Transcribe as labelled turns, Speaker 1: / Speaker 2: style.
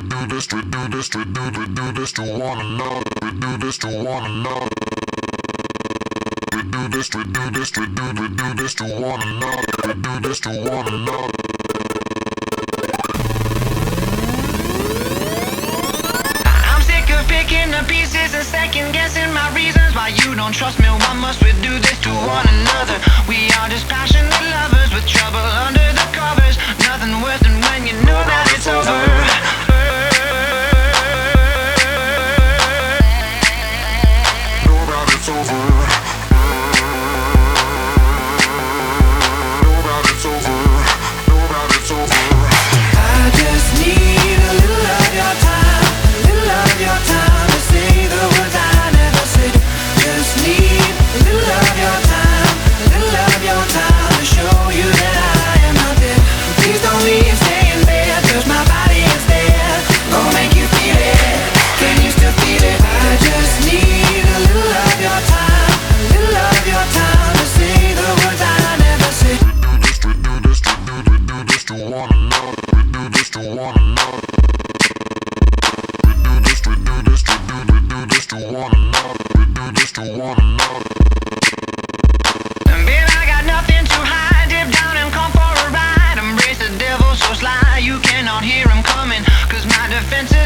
Speaker 1: to one another. We do this to one another. We do this to one another. We do this to one another.
Speaker 2: I'm sick of picking the pieces and second guessing my reasons why you don't trust me. Why must we do this to one another? We are just passionate lovers with trouble under the covers. Nothing worse than when you know that it's over.
Speaker 1: It's over. Nobody's over. Nobody's over.
Speaker 2: I just need a little of your time, a little of your time to say the words I never said. Just need a little of your time, a little of your time to show you that I am not dead. Please don't leave, stay in bed, 'cause my body is dead. Gonna make you feel it. Can you still feel it? I just need a little of your time, a little of your time to say the words I never said.
Speaker 1: We do this to one another. We do this to one another. We do this to one another. We do this to one another.
Speaker 2: Babe, I got nothing to hide. Dip down and come for a ride. Embrace the devil so sly you cannot hear him coming. 'Cause my defenses